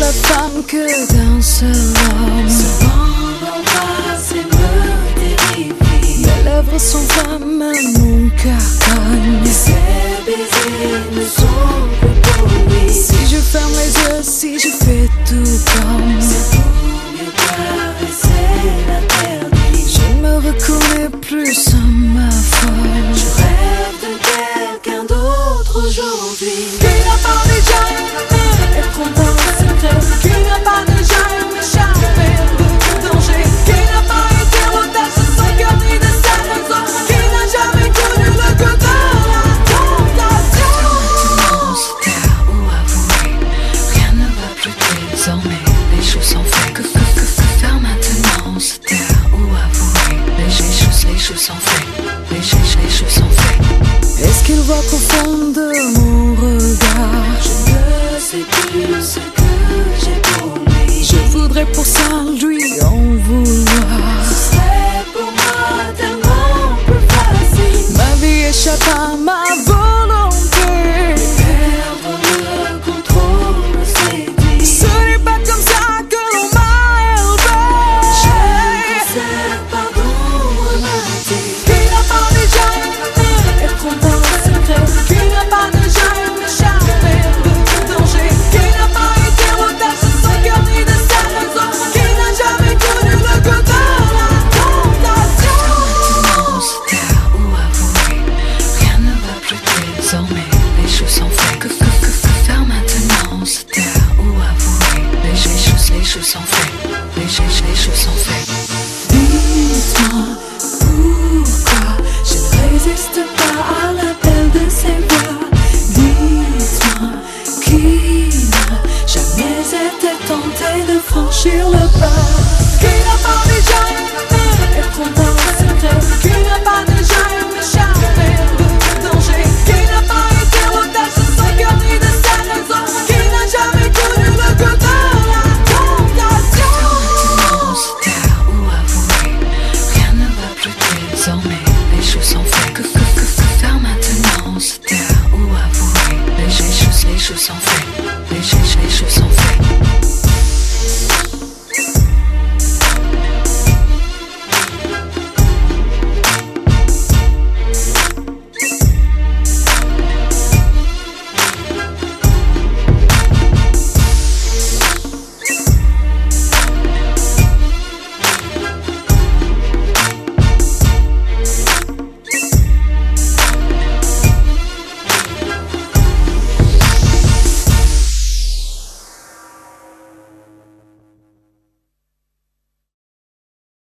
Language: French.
la femme que d'un seul homme. Cependant l'embrasse et me terrifie. Mes lèvres sont flammes, mon cœur cogne. Et ces baisers ne sont plus pour lui. Si je ferme les yeux, si je fais tout comme, c'est pour mieux caresser l'interdit. je ne me reconnais plus, ça m'affole. Je rêve de quelqu'un d'autre aujourd'hui. Qui n'a pas déjà aimé être dans le secret? Qui n'a pas déjà aimé échapper de tout danger? Qui n'a pas été l'otage de son cœur ni de sa raison? Qui n'a jamais connu le goût de la tentation? Maintenant se taire ou avouer, rien ne va plus désormais, les choses sont faites. Que faire maintenant? Se taire ou avouer, les choses sont faites, les choses sont faites. Est-ce qu'il voit qu'au fond de mon regard, Je ne sais plus ce que j'ai pour lui. je voudrais pour ça lui en vouloir? Ce serait pour moi tellement plus facile. Ma vie échappe à ma volonté. Perdre le contrôle séduit. Ce n'est pas comme ça que l'on m'a Je élevé. concède pardon romantique. Qui n'a pas déjà aimé être dans le secret? Qui n'a pas déjà aimé échapper de tout danger? Qui n'a pas été l'otage de son cœur ni de sa raison? Qui n'a jamais connu le goût de la tentation? Maintenant se taire ou avouer, rien ne va plus désormais, les choses sont faites. Que faire maintenant? Se taire ou avouer, les choses sont faites, les choses sont faites. Dites-moi pourquoi je ne résiste pas à l'appel de ces voix. Dites-moi qui n'a jamais été tenté de franchir le pas.